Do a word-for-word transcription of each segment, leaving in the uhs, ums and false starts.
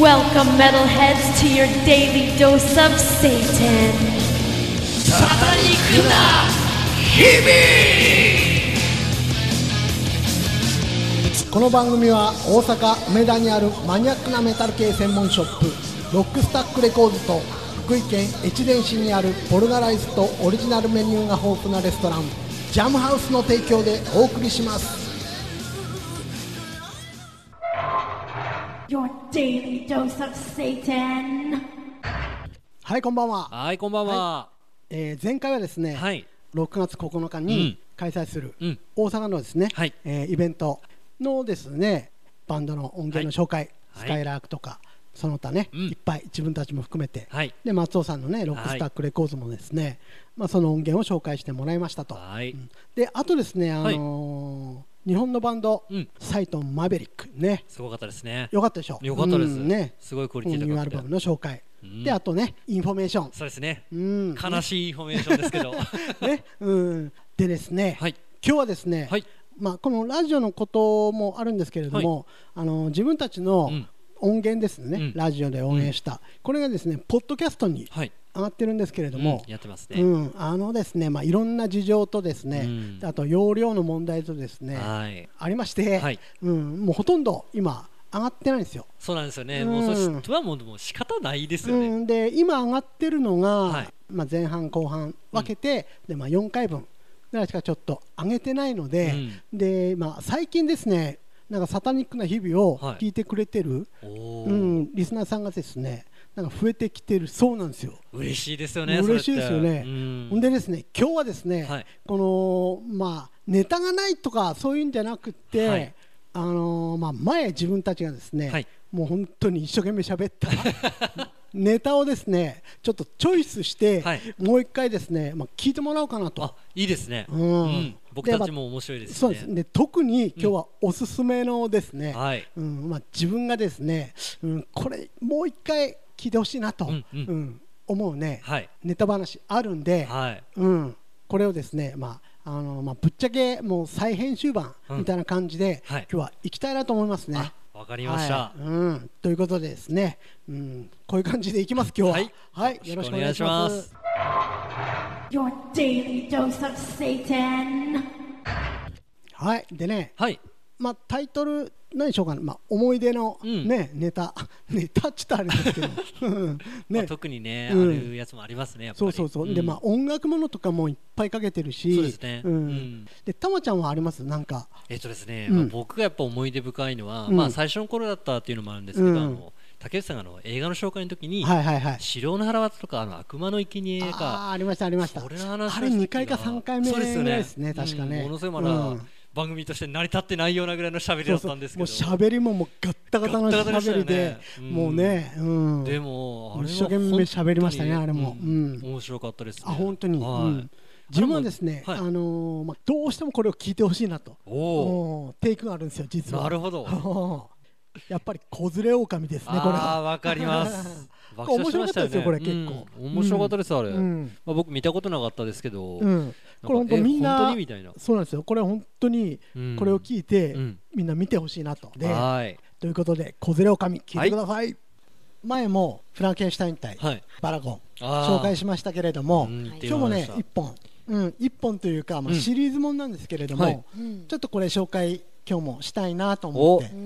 Welcome, metalheads, to your daily dose of Satan. サタニックな日々。 この番組は大阪梅田にあるマニアックなメタル系専門ショップロックスタックレコーズと福井県越前市にあるポルガライズとオリジナルメニューが豊富なレストランジャムハウスの提供でお送りします。 Your daily dose of Satan. はい、こんばんは。 はい、こんばんは。 はい、えー、前回はですね、はい、ろくがつここのかに開催する大阪のですね、はい、えー、イベントのですねバンドの音源の紹介、はい、スカイラークとかその他ね、うん、いっぱい自分たちも含めて、はい、で松尾さんのねロックスタックレコーズもですね、はい、まあ、その音源を紹介してもらいましたと、はい、うん、であとですね、あのーはい、日本のバンド、うん、サイトンマーベリックね、 すごかったですね。 よかったでしょ。 よかったです、うん、 ね、 すごいクオリティ高くて、 ニューアルバムの紹介、うん、であとねインフォメーション、 そうですね、うん、悲しいインフォメーションですけどね、うん、でですね、はい、今日はですね、はい、まあ、このラジオのこともあるんですけれども、はい、あの自分たちの音源ですね、うん、ラジオで応援した、うん、これがですねポッドキャストに上がってるんですけれども、 うん、やってますね、 うん、あのですね、まあ、いろんな事情とですね、うん、あと容量の問題とですね、はい、ありまして、はい、うん、もうほとんど今上がってないんですよ。 そうなんですよね、うん、もうそれはもう、もう仕方ないですよね、 うん、で今上がってるのが、はい、まあ、前半後半分けて、うん、でまあ、よんかいぶんぐらいしかちょっと上げてないので、うん、でまあ、最近ですねなんかサタニックな日々を聞いてくれてる、はい、うん、リスナーさんがですねなんか増えてきてるそうなんですよ。 嬉しいですよね。 嬉しいですよね。うん、ほんでですね今日はですね、はい、このまあネタがないとかそういうんじゃなくて、はい、あのー、まあ前自分たちがですね、はい、もう本当に一生懸命喋ったネタをですねちょっとチョイスして、はい、もう一回ですね、まあ、聞いてもらおうかなと。 あ、いいですね、うんうん、僕たちも面白いですね。 そうですね。特に今日はおすすめのですね、うん、うん、まあ、自分がですね、うん、これもう一回聞いてほしいなと、うんうんうん、思うね、はい、ネタ話あるんで、はい、うん、これをですね、まああのまあ、ぶっちゃけもう再編集版みたいな感じで、うん、はい、今日は行きたいなと思いますね。 わかりました、 はい、うん、ということでですね、うん、こういう感じでいきます今日は、はい、はい、よろしくお願いします。 Your daily dose of Satan。 はい、でね、 はい、 まあ、タイトル何でしょうかね、まあ、思い出の、ね、うん、ネタネタっちったらあれですけど、ね、 まあ、特にね、うん、あるやつもありますねやっぱり。 そうそうそう、うん、でまあ音楽ものとかもいっぱいかけてるし、 そうですね、うんうん、 でたまちゃんはありますなんか。 えっとですね、まあ、僕がやっぱ思い出深いのは、まあ、最初の頃だったっていうのもあるんですけど、あの竹内さんがあの映画の紹介の時に、はいはいはい、白の腹渡とかあの悪魔の生贄があ, ありましたありました。 それの話あれにかいかさんかいめぐらいですね、確かね、 うん、ものすごいまだ、うん、番組として成り立ってないようなぐらいの喋りだったんですけど、 そうそう、もう喋りももうガッタガタの喋りで、うん、もうね、うん、 でもあれ一生懸命喋りましたねあれも、うん、 面白かったですね。 あ、本当に、はい、うん、自分はですね、はい、あのーまあ、どうしてもこれを聞いてほしいなと、おテイクがあるんですよ実は。 なるほどやっぱり子連れ狼ですね、これは。 あー、わかります面白かったですよこれ結構、 うん、面白かったですあれ、うん、まあ、僕見たことなかったですけど、うん、 これ本当みんな本当にみたいな。 そうなんですよ、これ本当にこれを聞いて、うん、みんな見てほしいなと。で、はい、ということで子連れ狼聞いてください、はい、前もフランケンシュタイン対バラゴン紹介しましたけれども、今日もねいっぽん、うん、いっぽんというか、まあ、シリーズもんなんですけれども、はい、ちょっとこれ紹介今日もしたいなと思って、うん、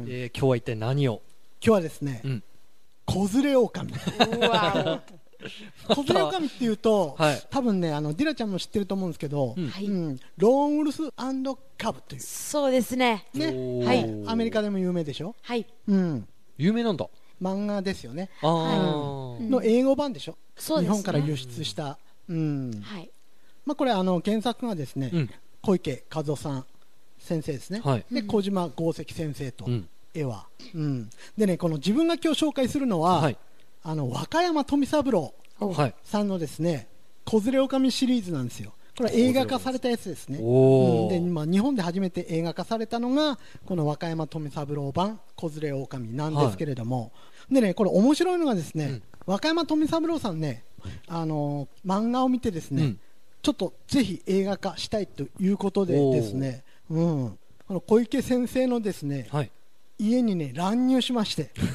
えー、今日は一体何を。 今日はですね、うん、子連れ狼うわ子連れ狼っていうと、はい、多分ねあのディラちゃんも知ってると思うんですけど、うんうん、ローンウルフ&カブという、 そうですね、 ね、はい、アメリカでも有名でしょ。はい、うん、 有名なんだ。 漫画ですよね。 あ、 はい、の英語版でしょ、 そうですね、 日本から輸出した、うん、はい、まあ、これあの原作がですね、うん、小池和夫さん先生ですね、はい、で小島豪石先生と、うん、絵は、うん、でねこの自分が今日紹介するのは、はい、あの和歌山富三郎さんのですね子連れ狼シリーズなんですよ。これは映画化されたやつですね、うん、で、まあ、日本で初めて映画化されたのがこの和歌山富三郎版子連れ狼なんですけれども、はい、でねこれ面白いのがですね、うん、和歌山富三郎さんね、あのー、漫画を見てですね、うん、ちょっとぜひ映画化したいということでですね、うん、この小池先生のですね、はい、家にね乱入しまして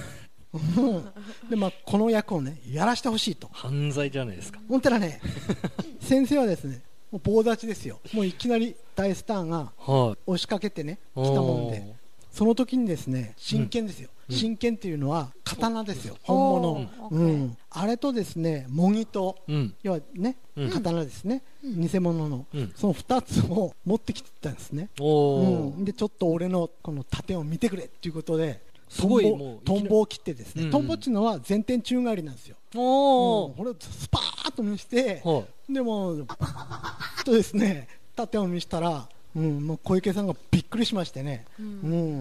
で、まあ、この役をねやらしてほしいと。 犯罪じゃないですか。 本当はね先生はですねもう棒立ちですよ。もういきなり大スターが押しかけてね、はい、来たもんで、その時にですね真剣ですよ、うん、真剣っていうのは刀ですよ、うん、本物、うんうん、あれとですね模擬刀、うん、要はね、うん、刀ですね、うん、偽物の、うん、そのふたつを持ってきてたんですね、うん、でちょっと俺のこの盾を見てくれっていうことですごいもうトンボを切ってですね、うんうん、トンボっていうのは前転宙返りなんですよ。お、うん、これをスパーッと見せて、でもとですね盾を見せたら、うん、もう小池さんがびっくりしましてね、うんうん、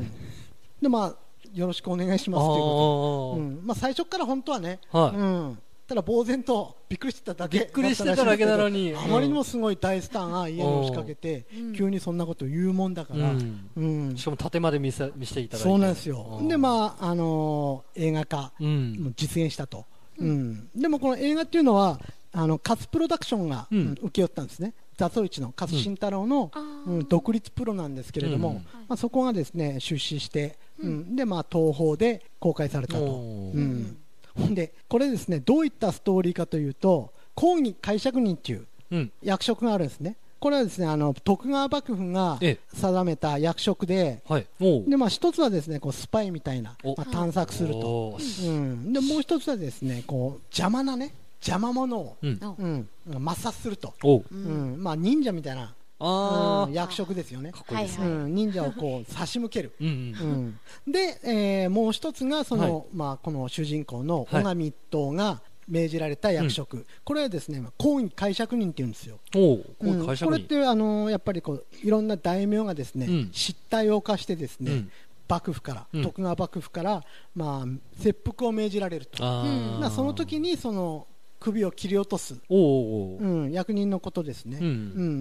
でまあよろしくお願いしますということで、うんまあ、最初から本当はね、はいうん、ただ呆然とびっくりしてただけびっくりしてただけなのに、 あまりにもすごい大スターが家に押しかけて急にそんなことを言うもんだから、うんうん、しかも盾まで見せ、見せていただいて、 そうなんですよ。でまあ、あのー、映画化、うん、実現したと、うんうん、でもこの映画っていうのはあの勝プロダクションが、うん、請け負ったんですね。座頭市の勝慎太郎の、うんうん、独立プロなんですけれども、うんまあ、そこがですね出資して、うん、でまあ東宝で公開されたと、うんでこれですねどういったストーリーかというと公儀介錯人という役職があるんですね。これはですねあの徳川幕府が定めた役職で、はい、でまあ一つはですねこうスパイみたいな、まあ、探索すると、うん、でもう一つはですねこう邪魔なね邪魔者を、うんうん、抹殺すると、うんまあ、忍者みたいなあ、うん、役職ですよね。かっこいいですね、うん、忍者をこう差し向けるうん、うん、で、えー、もう一つがその、はいまあ、この主人公の小上一党が命じられた役職、はい、これはですね公儀介錯人っていうんですよ。おうん、これってあのやっぱりこういろんな大名がですね、うん、失態を犯してですね、うん幕府から、うん、徳川幕府から、まあ、切腹を命じられると。あその時にその首を切り落とす、おうおう、うん、役人のことですね、うんうん、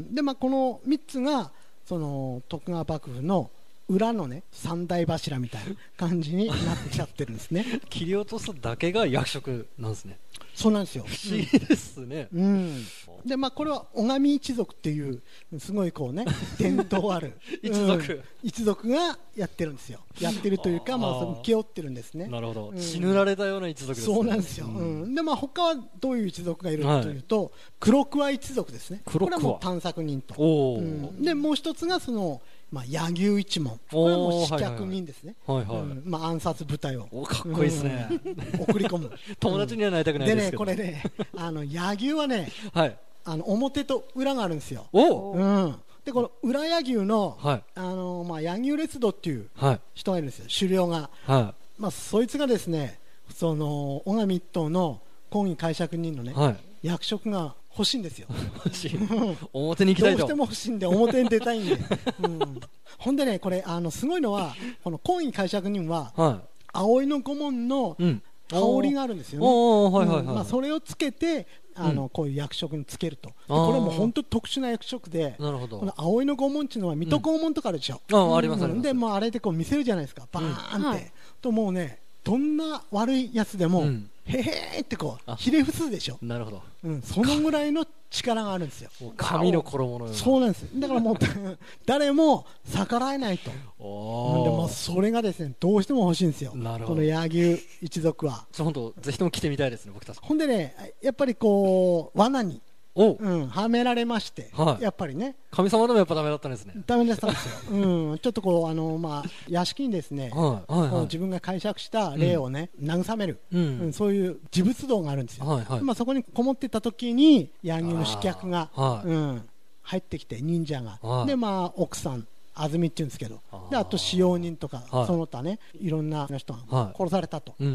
でまあ、このみっつがその徳川幕府の裏のね三大柱みたいな感じになってきちゃってるんですね切り落とすだけが役職なんですね。 そうなんですよ。 不思議ですね、 うん、でまあこれは小上一族っていうすごいこうね伝統ある一族、うん、 一族がやってるんですよ。やってるというかまあ請け負ってるんですね。 なるほど、うん、血塗られたような一族ですね。 そうなんですよ、うんうん、でまあ他はどういう一族がいるかというと、はい、黒桑一族ですね。これはもう探索人と、うん、でもう一つがそのまあ、柳生一門、これはもう刺客人ですね、はいはいはいうんまあ、暗殺部隊をおかっこいいですね、 うん、送り込む友達にはなりたくないですけど、 でねこれねあの柳生はね、はい、あの表と裏があるんですよ。お、うん、でこの裏柳生の、はいあのまあ、柳生列道っていう人がいるんですよ、狩猟が、はいまあ、そいつがですねその小上一党の公儀介錯人のね、はい、役職が欲しいんですよ表に行きたいとどうしても欲しいんで表に出たいんで、うん、ほんでねこれあのすごいのはこの公儀介錯人は、はい、葵の御紋の香りがあるんですよね。それをつけてあの、うん、こういう役職につけると。これはもう本当に特殊な役職で、なるほどこの葵の御紋っていうのは水戸黄門とかあるでしょ、うん、あありますあります。でもうあれでこう見せるじゃないですかバーンって、うんはい、ともうねどんな悪いやつでも、うんへへーってこうひれ伏すでしょ。なるほど、うん、そのぐらいの力があるんですよ。 神の衣のような。 そうなんです。だからもう誰も逆らえないと。おでもそれがですねどうしても欲しいんですよ。なるほど。この柳生一族は本当ぜひとも来てみたいですね僕たち。 ほんでねやっぱりこう罠におうん、はめられまして、はい、やっぱりね神様でもやっぱダメだったんですね。 ダメだったんですよ、うん、ちょっとこうあの、まあ、屋敷にですね、はいはいはい、自分が解釈した霊をね、うん、慰める、うんうん、そういう持仏道があるんですよ、はいはいまあ、そこにこもってた時に柳生の刺客が、はいうん、入ってきて忍者が、はい、でまあ奥さん安住っていうんですけどあであと使用人とか、はい、その他ねいろんな人が殺されたと、はいうんうん、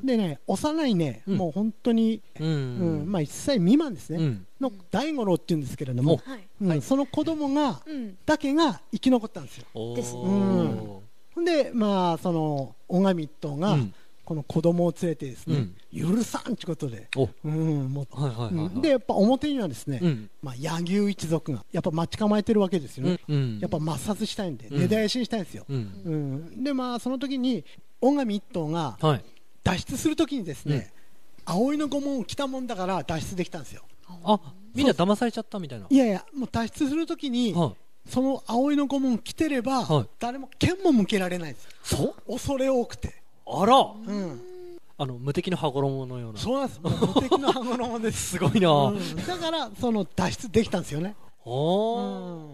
でね幼いね、うん、もう本当に、うんうんまあ、いっさい未満ですね、うん、の大五郎っていうんですけれども、うんはい、その子供が、うん、だけが生き残ったんですよ。ですうん、でまあその小上一党が、うんこの子供を連れてですね、うん、許さんということで、うんもうはいはいはいはい、でやっぱ表にはですね、うんまあ、柳生一族がやっぱ待ち構えてるわけですよね、うん、やっぱ抹殺したいんで、うん、根絶やしにしたいんですよ、うんうん、でまあその時に小上一党が脱出する時にですね、はい、葵の御紋を着たもんだから脱出できたんですよ。 あみんな騙されちゃったみたいな。 いやいやもう脱出する時に、はい、その葵の御紋を着てれば、はい、誰も剣も向けられないんです。そう恐れ多くてあら、うん、 あの無敵の羽衣のような。 そうなんです。無敵の羽衣です。 すごいな、うん、 だからその脱出できたんですよね。うん、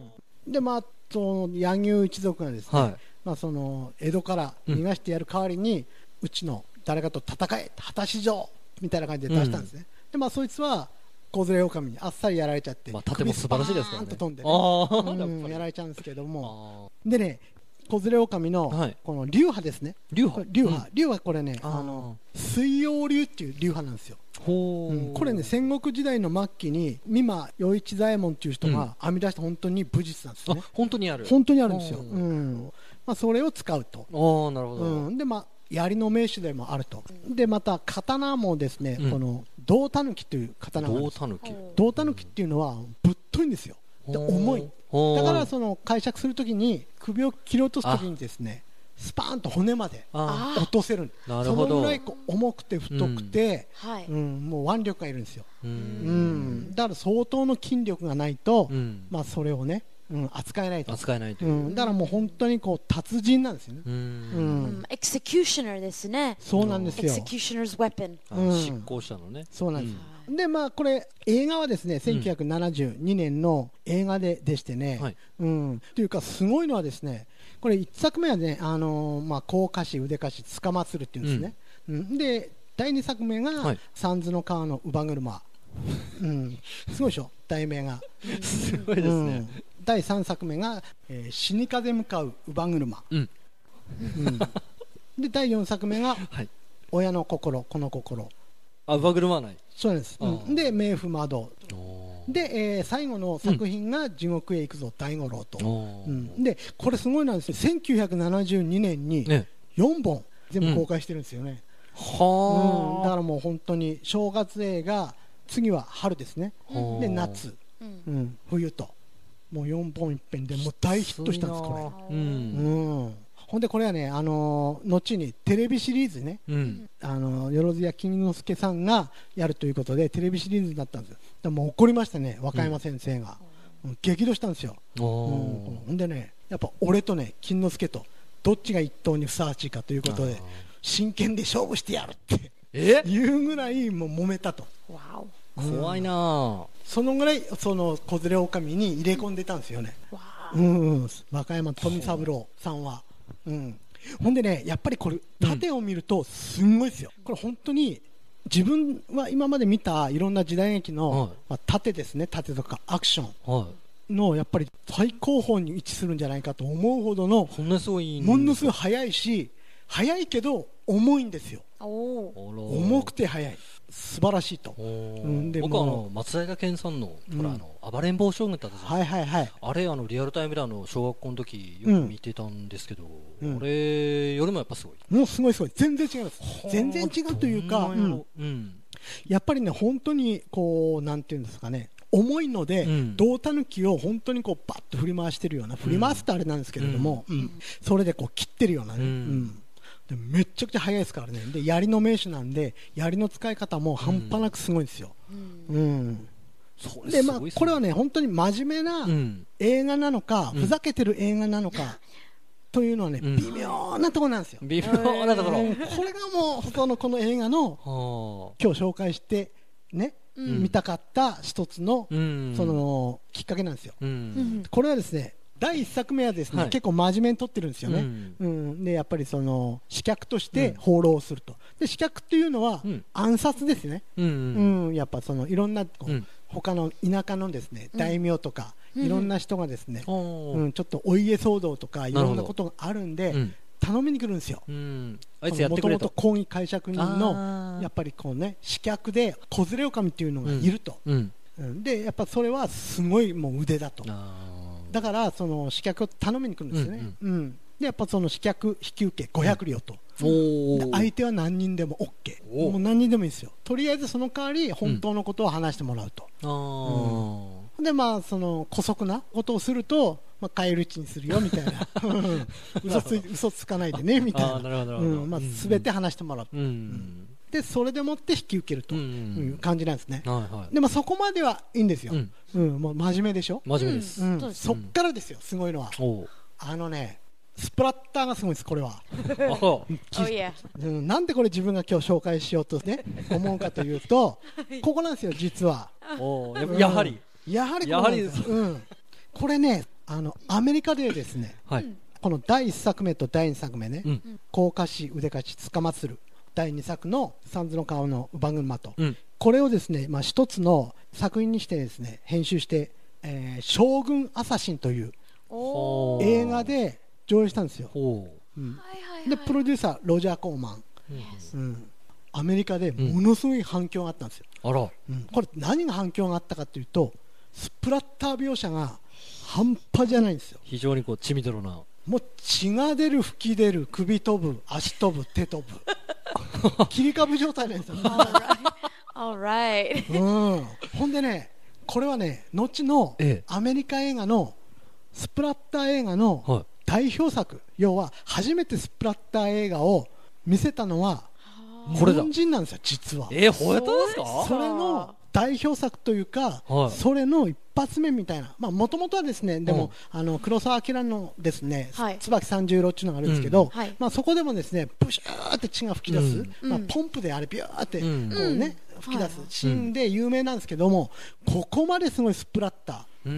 でまあその柳生一族がですね、はい、まあ、その江戸から逃がしてやる代わりに、うん、うちの誰かと戦え果たし状みたいな感じで出したんですね。うん、でまあそいつは子連れ狼にあっさりやられちゃって、 まあ、盾も素晴らしいですからね。 首スパーンと飛んで、ね、うん、やられちゃうんですけども、でね子連れ狼のこの流派ですね。 流派、 流派、流派これね、あの水曜流っていう流派なんですよ。ほう、うん、これね戦国時代の末期に三馬与一左衛門っていう人が編み出した本当に武術なんですね。 あ、本当にある。 本当にあるんですよ。うん、まあそれを使うと。 ああ、なるほど。 うん、でまあ槍の名手でもあると。でまた刀もですね、うん、この胴たぬきという刀があるんです。 胴たぬき。 胴たぬきっていうのはぶっといんですよ。で重い。だからその解釈するときに首を切り落とすときにですね、スパーンと骨まで落とせる。 なるほど。 そのぐらいこう重くて太くて、うんうん、もう腕力がいるんですよ。うん、うん、だから相当の筋力がないと、うん、まあそれをね、うん、扱えないと。 扱えないという、 うん、だからもう本当にこう達人なんですよね。うん、うん、 エクセキューショナーですね。 そうなんですよ。 エクセキューショナーズウェポン。 うん、執行者のね。 そうなんです。うん、でまあこれ映画はですねせんきゅうひゃくななじゅうにねんの映画ででしてね、はい、うん、というかすごいのはですね、これいっさくめはね、あのー、まあ甲賀氏腕賀氏つかまつるっていうんですね。うんうん、でだいにさくめが、はい、三途の川の乳母車。うん、すごいでしょ題名が。 すごいですね。うん、 だいさんさくめが、えー、死に風向かう乳母車。うんうん、でだいよんさくめが、はい、親の心この心。 あ、乳母車はない。 そうです。うん、で冥府窓で、えー、最後の作品が地獄へ行くぞ大五郎と。うん、でこれすごいなんですよ。せんきゅうひゃくななじゅうにねんによんぼん全部公開してるんですよね。は、うん、だからもう本当に正月映画、次は春ですね。で夏、うん、冬ともうよんぼんいっぺんでもう大ヒットしたんですこれ。うん、うん、ほんでこれはね、あのー、後にテレビシリーズね、うん、あのよろずや金之助さんがやるということでテレビシリーズになったんですよ。でも怒りましたね、若山先生が。うん、激怒したんですよ。うん、ほんでね、やっぱ俺とね金之助とどっちが一等にふさわしいかということで真剣で勝負してやるってえいうぐらいもう揉めたと。 わお、怖いなあ。 そのぐらいその子連れ狼に入れ込んでたんですよね。うんうん、和歌山富三郎さんは。うん、ほんでねやっぱりこれ盾を見るとすんごいですよ。これ本当に自分は今まで見たいろんな時代劇の、はい、まあ、盾ですね、盾とかアクションのやっぱり最高峰に位置するんじゃないかと思うほどのものすごいものすごい速いし、速いけど重いんですよ。重くて速い、素晴らしいと。うん、で僕はあの松平健さんの、うん、あの暴れん坊将軍ってあったじゃないですか、はいはいはい、あれあのリアルタイムであの小学校の時よく見てたんですけど、うん、あれよりもやっぱすごい、 もうすごいすごい、全然違います。全然違うというか、うんうん、やっぱりね本当にこうなんていうんですかね、重いので、うん、胴たぬきを本当にこうバッと振り回してるような、振り回すとあれなんですけれども、うんうん、それでこう切ってるようなね、うんうん、でめっちゃくちゃ速いですからね。で槍の名手なんで槍の使い方も半端なくすごいんですよ。うんうん、そうで、まあ、これはね本当に真面目な映画なのか、うん、ふざけてる映画なのかというのはね、うん、微妙なところなんですよ。 微妙なところ、 これがもうそのこの映画の今日紹介してね、うん、見たかった一つの、うん、そのきっかけなんですよ。うん、これはですねだいいっさくめはですね、はい、結構真面目に撮ってるんですよね。うんうん、でやっぱりその刺客として放浪すると。で刺客っていうのは暗殺ですね。うんうんうん、やっぱそのいろんなこう、うん、他の田舎のですね大名とか、うん、いろんな人がですね、うんうん、ちょっとお家騒動とかいろんなことがあるんで、うん、頼みに来るんですよ。もともと公儀解釈人のやっぱりこうね刺客で子連れ狼っていうのがいると。うんうん、でやっぱそれはすごいもう腕だと。だからその刺客を頼みに来るんですよね。うんうん、でやっぱその刺客引き受けごひゃくりょうと、うん、相手は何人でも OK、 もう何人でもいいですよ。とりあえずその代わり本当のことを話してもらうと。うん、でまあその姑息なことをすると、まあ、返り討ちにするよみたいな嘘つ嘘つかないでねみたいな、あ、なるほど、うん、まあ、全て話してもらう、うんうん、でそれでもって引き受けるという感じなんですね。うんうん、はいはい、でもそこまではいいんですよ。うんうん、もう真面目でしょ。 真面目です。 うん、そっからですよすごいのは。あのねスプラッターがすごいです、これは。 oh, yeah. なんでこれ自分が今日紹介しようと、ね、思うかというとここなんですよ実は。 おや, やはり、 うん、やはりここなんです、うん、これねあのアメリカでですね、はい、このだいいっさくめとだいにさくめね、うん、甲賀市腕かしつかまつるだいにさくの三途の川の乳母車と、うん、これをですね、まあ、一つの作品にしてですね編集して、えー、将軍アサシンという映画で上映したんですよ、うん、でプロデューサーロジャー・コーマン、うん、アメリカでものすごい反響があったんですよ、 うん、あら、 うん、これ何が反響があったかというとスプラッター描写が半端じゃないんですよ。 非常にこう血みどろな、 もう血が出る吹き出る首飛ぶ足飛ぶ手飛ぶ切り株状態なんですよ、ね、 Alright. うん、ほんでねこれはね後のアメリカ映画のスプラッター映画の代表作、はい、要は初めてスプラッター映画を見せたのは日本人なんですよ実は。 えー、本当ですか？ それの代表作というか、はい、それの一発目みたいな、もともとはですねでも、うん、あの黒澤明のですね、はい、椿三十郎っていうのがあるんですけど、うんはいまあ、そこでもですねプシューって血が噴き出す、うんまあ、ポンプであれビューってこう、ねうん、吹き出すシーンで有名なんですけども、ここまですごいスプラッター、うん、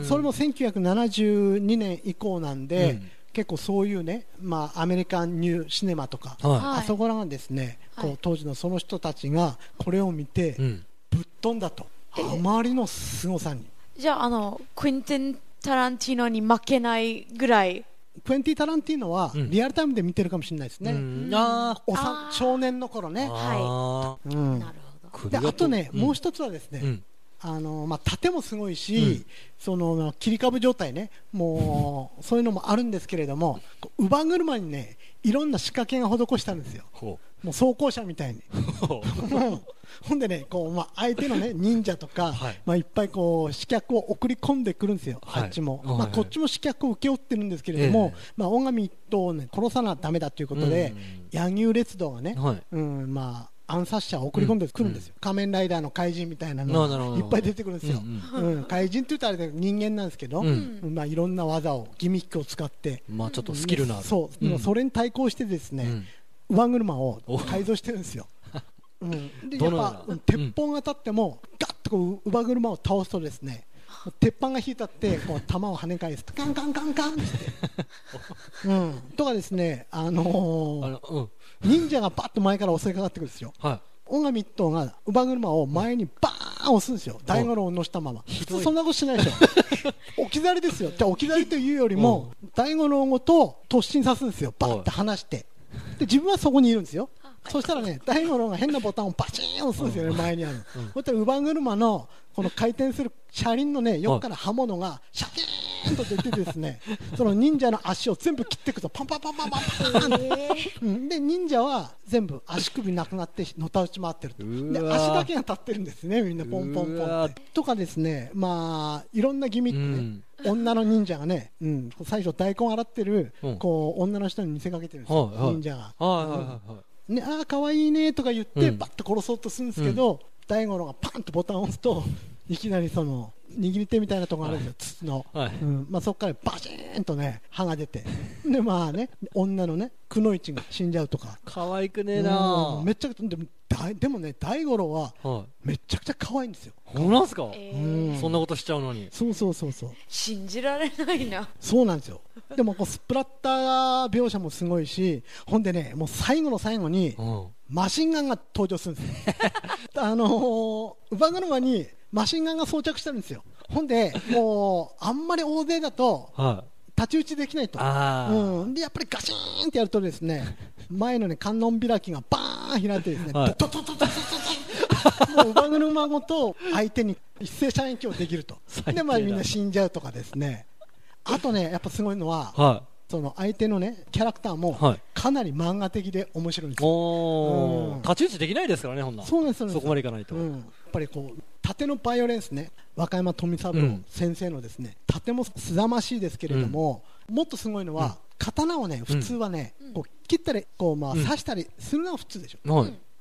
それもせんきゅうひゃくななじゅうにねん以降なんで、うん、結構そういうね、まあ、アメリカンニューシネマとか、はい、あそこらがですね、はい、こう当時のその人たちがこれを見て、うん、ぶっ飛んだと、あまりの凄さに。 じゃあ、あのクインティン・タランティーノに負けないぐらい。 クエンティン・タランティーノはリアルタイムで見てるかもしれないですね、うん、あおさ少年の頃ね。 はい、うん、なるほど。 であとね、うん、もう一つはですね、うんあのまあ、盾もすごいし、うん、その切り株状態ね、もうそういうのもあるんですけれども、乳母車にねいろんな仕掛けが施したんですよ、もう装甲車みたいにほんでねこう、まあ、相手の、ね、忍者とか、はいまあ、いっぱいこう刺客を送り込んでくるんですよ、はい、あっちも、まあ、こっちも刺客を請け負ってるんですけれども、えーまあ、大神一党を、ね、殺さなダメだということで、うん、柳生列道がね、はいうんまあ暗殺者を送り込んでくるんですよ、うん、仮面ライダーの怪人みたいなのがいっぱい出てくるんですよ、うんうんうん、怪人って言ったらあれで人間なんですけど、うんまあ、いろんな技をギミックを使って、 まあ、ちょっとスキルのある、 そう、うん、それに対抗してですね、うん、乳母車を改造してるんですようん、でやっぱ鉄砲が当たっても、うん、ガッとこう乳母車を倒すとですね鉄板が引いたってこう弾を跳ね返すとカンカンカンカンって、うん、とかですね、あのー、あの、うん、忍者がバッと前から襲いかかってくるんですよ、はい、大神一党が乳母車を前にバーン押すんですよ、大五郎を乗せたまま。普通そんなことしないでしょ置き去りですよ。じゃあ置き去りというよりも大五郎ごと突進さすんですよ、バッと離して。で自分はそこにいるんですよ。そしたらね大五郎が変なボタンをバチーン押すんですよね、前にある、うん、そしたら乳母車のこの回転する車輪のね横から刃物がシャキーンと出てですねその忍者の足を全部切っていくとパンパンパンパンパンパン、うん、で忍者は全部足首なくなってのたうち回ってると。で足だけが立ってるんですね、みんなポンポンポンってとかですね、まあいろんなギミックね、うん、女の忍者がね、うん、最初大根洗ってる、うん、こう女の人に見せかけてるんですよ、はいはい、忍者が、はいはいはいね、ああ可愛いねとか言って、うん、バッと殺そうとするんですけど、うん、大五郎がパンとボタンを押すといきなりその握り手みたいなところがあるんですよ、筒の、はいうんまあ、そこからバシーンとね刃が出てでまあね女のねくのいちが死んじゃうとか。 可愛くねえな、 めっちゃでもでもね大五郎はめちゃくちゃ可愛いんですよ。 そうなんすか、えー、そんなことしちゃうのに。 そうそうそうそう、 信じられないな。そうなんですよ。 でもこうスプラッター描写もすごいし、ほんでねもう最後の最後にマシンガンが登場するんですよあのー、乳母車にマシンガンが装着してるんですよ。ほんでもうあんまり大勢だと太刀打ちできないと、うん、でやっぱりガシーンってやるとですね前のね観音開きがバーン開いてですね、はい、ドドドドドドドもう乳母車ごと相手に一斉射撃をできると。でまあみんな死んじゃうとかですね。あとねやっぱすごいのは、はい、その相手のねキャラクターもかなり漫画的で面白いんですよ、 はいうん、太刀打ちできないですからね、ほんなそうですそうです、 そこまでいかないと、 うん、やっぱりこう盾のバイオレンスね、若山富三郎先生のですね、うん、盾もすざましいですけれども、うん、もっとすごいのは、うん、刀をね普通はね、うん、こう切ったりこう、まあ、刺したりするのが普通でしょ、うん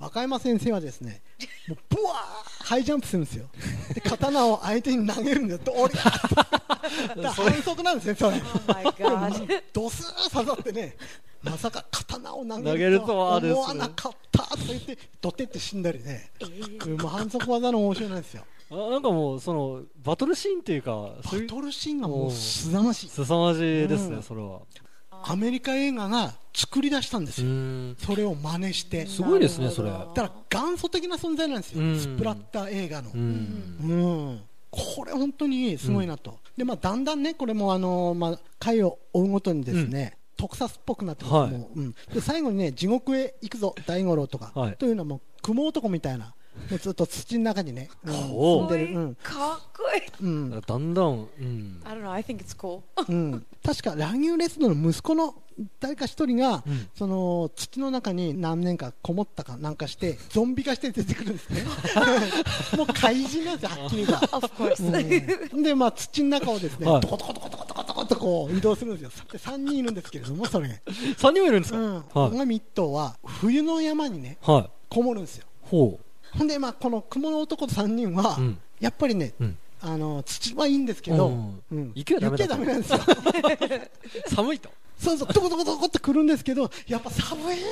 若山先生はですね、もうブワーハイジャンプするんですよ。で刀を相手に投げるんですよ。おりゃー反則なんですね、それ。ドスー刺さってね、まさか刀を投げるとは思わなかったと言ってドテって死んだりね、えー、もう反則技の面白いなんですよ。 あ、なんかもうそのバトルシーンっていうか、 バトルシーンがもうすさまじい、 すさまじいですね、うん、それは。 アメリカ映画が作り出したんですよ。それを真似して。 すごいですね、それ。だから元祖的な存在なんですよ、スプラッター映画の。うんうん、これ本当にすごいなと。うん、でまあだんだんね、これもあのまあ回を追うごとにですね、うん、特撮っぽくなってます。はい、もううん、で最後にね、地獄へ行くぞ大五郎とか、はい、というのはもう雲男みたいな。ずっと土の中にね、 うん、住んでる、うん、かっこいい、 うん、だんだん、うん、 I don't know, I think it's cool うん、確かラニューレスドの息子の誰か一人が、うん、その土の中に何年かこもったかなんかしてゾンビ化して出てくるんですねもう怪人なんですよ、はっきり言えば Of course、 うん、でまあ土の中をですね、はい、トコトコトコトコトコトコとこう移動するんですよ。でさんにんいるんですけれども、それさんにんもいるんですか。 小神一頭は冬の山にね、はい、こもるんですよ。 ほう。 ほんでまあこの雲の男さんにんは、うん、やっぱりね、うん、あの土はいいんですけど、うんうん、雪はダメだ、 雪はダメなんですよ寒いと。 そうそう、トコトコトコってくるんですけど、やっぱ寒い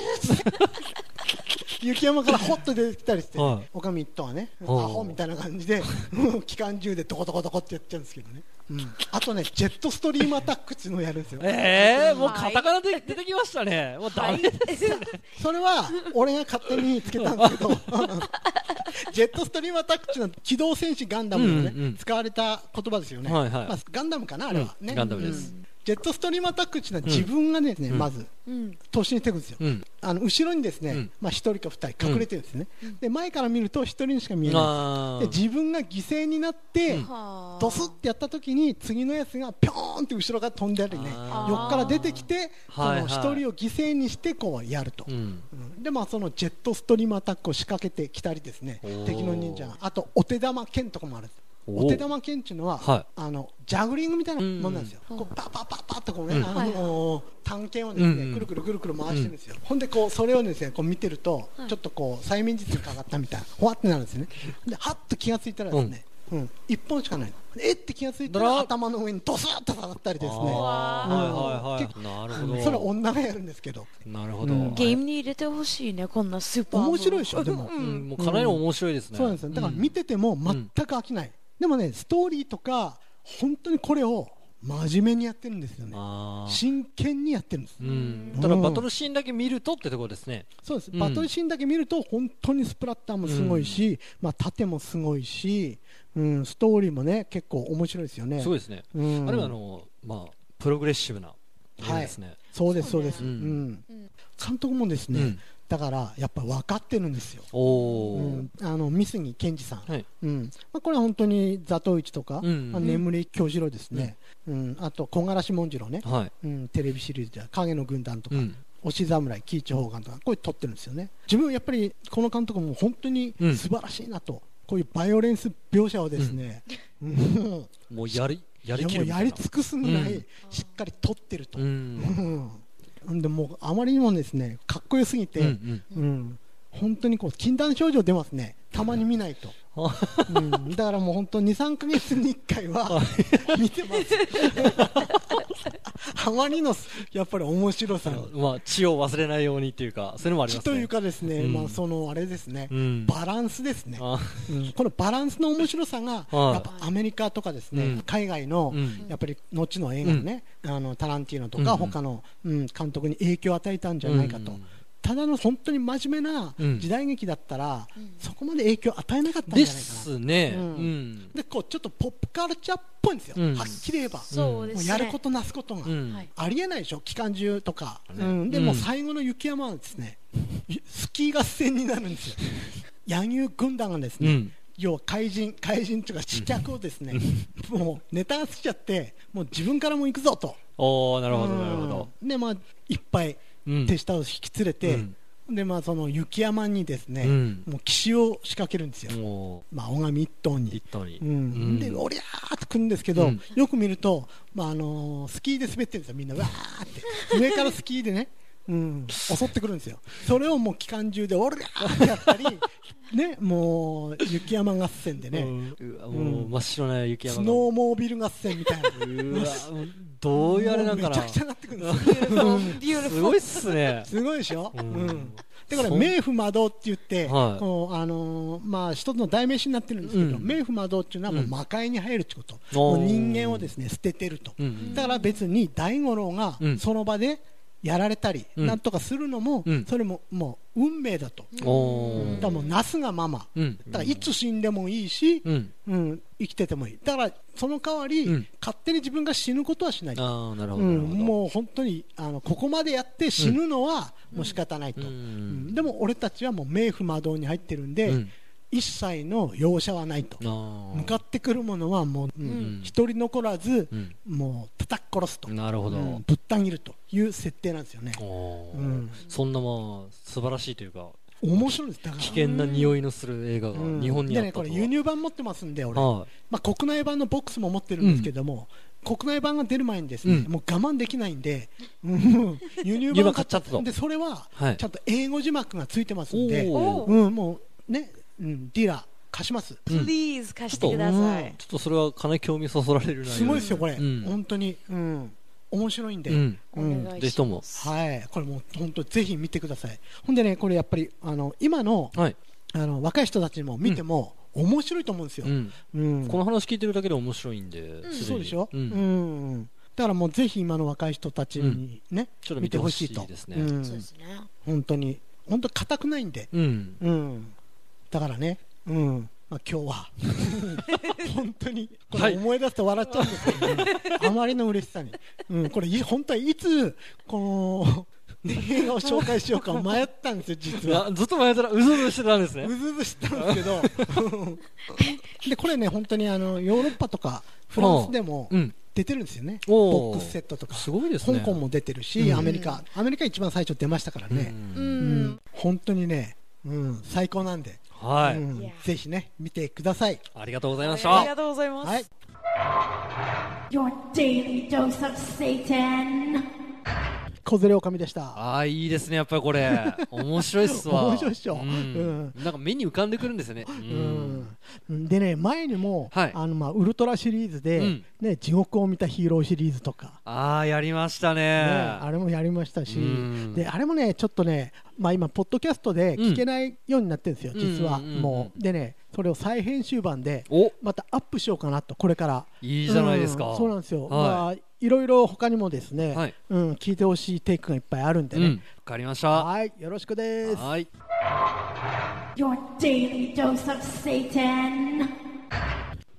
雪山からホッと出てきたりして、はい、おかみ一頭はね、アホみたいな感じで機関銃でトコトコトコってやっちゃうんですけどね、うん、あとねジェットストリームアタックっていうのをやるんですよ。 えー、もうカタカナで出てきましたね。もうダメですよね、はい、 それは俺が勝手につけたんですけどジェットストリームアタックっていうのは機動戦士ガンダムのね、うんうん、使われた言葉ですよね、はいはい、まあ、ガンダムかなあれは、ね、 ガンダムです、 うん、ジェットストリームアタックっていうのは自分がね、うん、まず、うん、突進していくんですよ、うん、あの後ろにですね、うん、まあ、ひとりかふたり隠れてるんですね、うん、で前から見るとひとりにしか見えないで、自分が犠牲になって、うん、ドスってやった時に次のやつがピョーンって後ろから飛んでありね、横から出てきてそのひとりを犠牲にしてこうやると、はいはい、うん、でまあそのジェットストリームアタックを仕掛けてきたりですね、敵の忍者があとお手玉剣とかもある。お手玉剣っていうのは、はい、あのジャグリングみたいなものなんですよ、うん、こうパパパパってこうね、うん、あの短剣をですね、うん、くるくるくるくる回してるんですよ、うん、ほんでこうそれをですねこう見てると、うん、ちょっとこう催眠術にかかったみたいなほわってなるんですね。ではっと気がついたらですね、うんうん、いっぽんしかないの。えって気がついたら頭の上にドスッと下がったりですね。 はいはいはい、なるほど。 それは女がやるんですけど。 なるほど、うん、 ゲームに入れてほしいね、こんなスーパー面白いでしょ。でも、 うん、もうかなり面白いですね、 うん、そうなんですよ。だから見てても全く飽きない、うん、でもねストーリーとか本当にこれを真面目にやってるんですよね。真剣にやってるんです、うん、 ただバトルシーンだけ見るとってところですね。 そうです、うん、バトルシーンだけ見ると本当にスプラッターもすごいし、うん、まあ、盾もすごいし、うん、ストーリーもね結構面白いですよね。 そうですね、うん、あるいはあの、まあ、プログレッシブなですね、はい、 そうですそうです、うんうん、監督もですね、うん、だからやっぱ分かってるんですよ。お、うん、あの三杉健二さん、はい、うん、まあ、これは本当に座頭市とか、うん、まあ、眠り京次郎ですね、うんうん、あと木枯らし紋次郎ね、はい、うん、テレビシリーズでは影の軍団とか、うん、押し侍喜一宝冠とかこういう撮ってるんですよね。自分やっぱりこの監督も本当に素晴らしいなと、うん、こういうバイオレンス描写をですね、うん、 もうやりやりきるみたいな、 やり尽くすぐらいしっかり撮ってると、うん、うん、でもあまりにもですねかっこよすぎて、うんうんうん、本当にこう禁断症状出ますね、たまに見ないと、うん、だからもう本当にさんかげつにいっかいは見てますあまりのやっぱり面白さ、 まあ、血を忘れないようにっていうかそういうのもありますね。 血というかですね、うん、まあ、そのあれですね、うん、バランスですね、うん、このバランスの面白さがやっぱアメリカとかですね、うん、海外のやっぱり後の映画のね、うん、あのタランティーノとか他の、うん、監督に影響を与えたんじゃないかと、うん、ただの本当に真面目な時代劇だったら、うん、そこまで影響を与えなかったんじゃないかなですね、うんうん、 でこうちょっとポップカルチャーっぽいんですよ、うん、はっきり言えば、 そうですね、 もうやることなすことが、うん、ありえないでしょ、機関銃とか、うん、でも最後の雪山はですね、スキー合戦になるんですよ柳生軍団がですね、うん、要は怪人怪人というか刺客をですね、うん、もうネタがつきちゃってもう自分からも行くぞと、 おー、なるほどなるほど、 でまあいっぱい手下を引き連れて、うん、でまあその雪山にですね、うん、もう奇襲を仕掛けるんですよ、まあ、尾上一頭に一頭に、 うんうん、でおりゃーって来るんですけど、うん、よく見ると、まああのー、スキーで滑ってるんですよみんなわーって上からスキーでねうん、襲ってくるんですよ。それをもう機関銃でおりゃーってやったりね、もう雪山合戦でね、 うわもう真っ白な雪山スノーモービル合戦みたいなうわどういうあれなんかな、 めちゃくちゃなってくるんですよすごいっすね、 すごいでしょ、うん、だから冥府魔道って言って、 はい、 こうあのー、まあ一つの代名詞になってるんですけど、うん、冥府魔道っていうのはもう魔界に入るってこと、うん、もう人間をですね捨ててると、うん、だから別に大五郎がその場でやられたり、うん、なんとかするのも、うん、それももう運命だと、うん、だからもうなすがまま、うん、だからいつ死んでもいいし、うんうん、生きててもいい、だからその代わり、うん、勝手に自分が死ぬことはしない、あ、なるほど、うん、もう本当にあのここまでやって死ぬのはもう仕方ないと、うんうん、でも俺たちはもう冥府魔道に入ってるんで、うん、一切の容赦はないと、向かってくるものはもう、うん、一人残らず、うん、もう叩き殺すと、なるほど、うん、ぶった切るという設定なんですよね、うん、 そんなまあ素晴らしいというか面白いです。だから危険な匂いのする映画が日本にあったとは、うん、でね、これ輸入版持ってますんで俺、はい、まあ、国内版のボックスも持ってるんですけども、うん、国内版が出る前にですね、うん、もう我慢できないんで、うん、輸入版買っちゃったと。でそれはちゃんと英語字幕がついてますんで、うん、もうね、うん、ディラ貸します、 うん、Please 貸してください。 ちょっとそれはかなり興味そそられるな。 すごいですよこれ、うん、本当に、うん、面白いんで、 うんうん、ぜひとも、 はい、これもう本当ぜひ見てください。ほんでね、これやっぱりあの今の、はい、あの若い人たちも見ても、うん、面白いと思うんですよ、うんうん、この話聞いてるだけで面白いんで、うん、 そうでしょ、うんうん、だからもうぜひ今の若い人たちにね、うん、 ちょっと見てほしいと、ですね、うん、 そうですね、 本当に本当硬くないんで、うんうん、だからね、うん、まあ、今日は本当にこれ思い出すと笑っちゃうんですけど、ね、はい、あまりの嬉しさに、うん、これ本当はいつこの映画を紹介しようか迷ったんですよ実は。 ずっと迷ったらうずうずしてたんですね。 うずうずしてたんですけどでこれね本当にあのヨーロッパとかフランスでも出てるんですよね、うん、ボックスセットとかすごいですね。 香港も出てるし、うん、アメリカアメリカ一番最初出ましたからね、うんうん、本当にね、うん、最高なんで、はい、うん、ぜひね見てください。 ありがとうございました。 ありがとうございます、はい、 Your daily dose of Satan。 小連れおかみでした。 ああ、いいですね、やっぱりこれ面白いっすわ。 面白いっしょ、うんうん、なんか目に浮かんでくるんですよね、 うん、でね、前にも、はい、あのまあウルトラシリーズで、うんね、地獄を見たヒーローシリーズとか、 ああやりました ね, ねあれもやりましたし、であれもねちょっとね、まあ、今ポッドキャストで聞けないようになってるんですよ、うん、実は、うんうんうん、もうでねそれを再編集版でまたアップしようかなと、これから。 いいじゃないですか、 うん、そうなんですよ、はい、まあいろいろ他にもですね、はい、うん、聞いてほしいテイクがいっぱいあるんでね、うん、 分かりました。 はい、よろしくです。 はい。 Your daily dose of Satan。